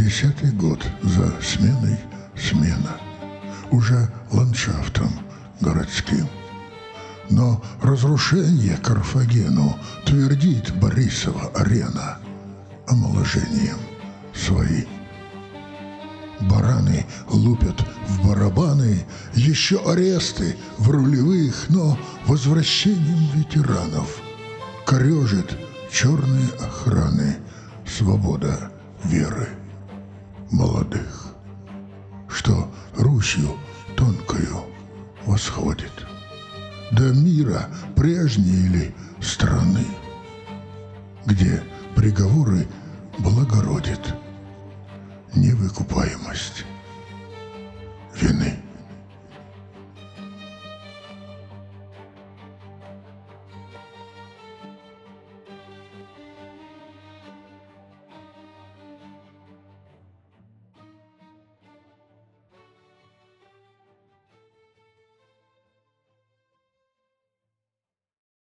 10-й год за сменой смена, уже ландшафтом городским. Но разрушение Карфагену твердит Борисова арена омоложением своим. Бараны лупят в барабаны, еще аресты в рулевых, но возвращением ветеранов корежит черные охраны свобода веры молодых, что Русью тонкою восходит до мира прежней ли страны, где приговоры благородит невыкупаемость